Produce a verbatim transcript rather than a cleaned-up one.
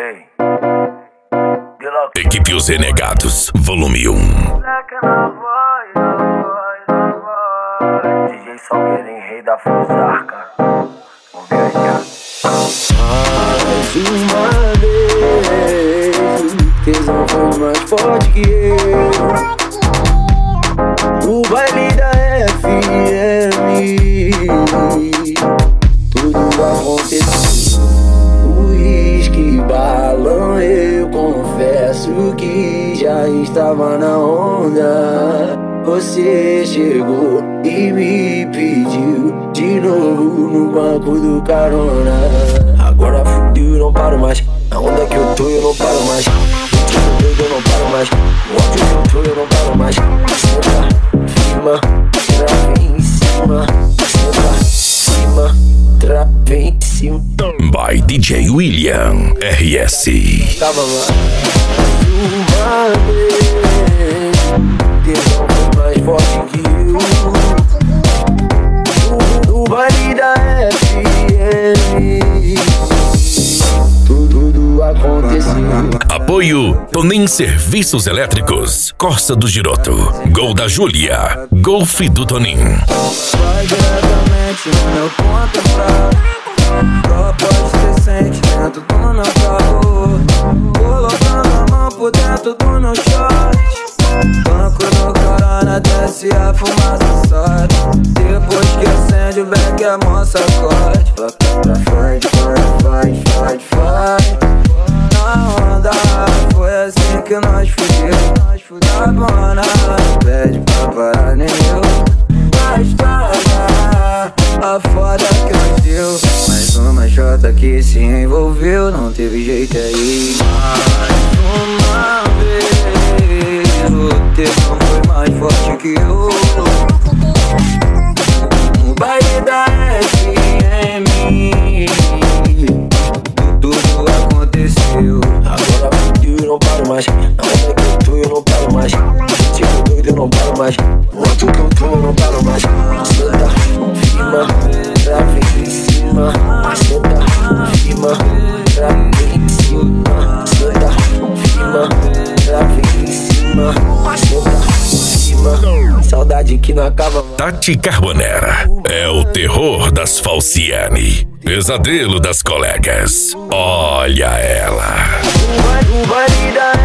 Ei. Equipe Os Renegados, volume um. D J Salgueirinho, rei da Fusarca. Vamos ver aí, cara. Mais uma vez, o tesão foi mais forte que eu. No baile da F M, tudo aconteceu. Uísque, balão, eu confesso que já estava na onda. Você chegou e me pediu de novo no banco do carona. Agora fudeu, eu não paro mais. Na onda que eu tô, eu não paro mais. No tipo doido, eu não paro mais. No ódio que eu tô, eu não paro mais. Senta, firma, trava em cima. Senta, firma, trava em cima. By D J William R S. Tava lá uma vez, tesão foi mais forte que eu. No baile da F M, tudo aconteceu. Apoio Tonem Serviços Elétricos, Corsa do Giroto, Gol da Júlia, Golfe do Tonim. Vai diretamente no meu ponto fraco. Propósito decente dentro do meu carro. Colocando a mão por dentro do meu short. Banco no corona, desce a fumaça sai. Depois que acende o beck é mó sacode. Vai pra frente, vai, vai, vai. Na onda, foi assim que nós fudeu. Da bona, pede pra parar nem eu. Vai estragar a foda que nós deu. Mais uma jota que se envolveu, não teve jeito aí. Mais uma vez, o tesão foi mais forte que eu. No baile da F M, tudo aconteceu. Agora fudeu, eu não paro mais. Na onda que eu tô, eu não paro mais. Tipo doido, eu não paro mais. No outro que eu tô, eu não paro mais. Senta, firma, trava em cima. Senta, firma, trava em cima. Senta, firma, trava em cima. Senta, firma, saudade que não acaba mais. Tati Carbonera é o terror das Falciane, pesadelo das colegas. Olha ela. O baile da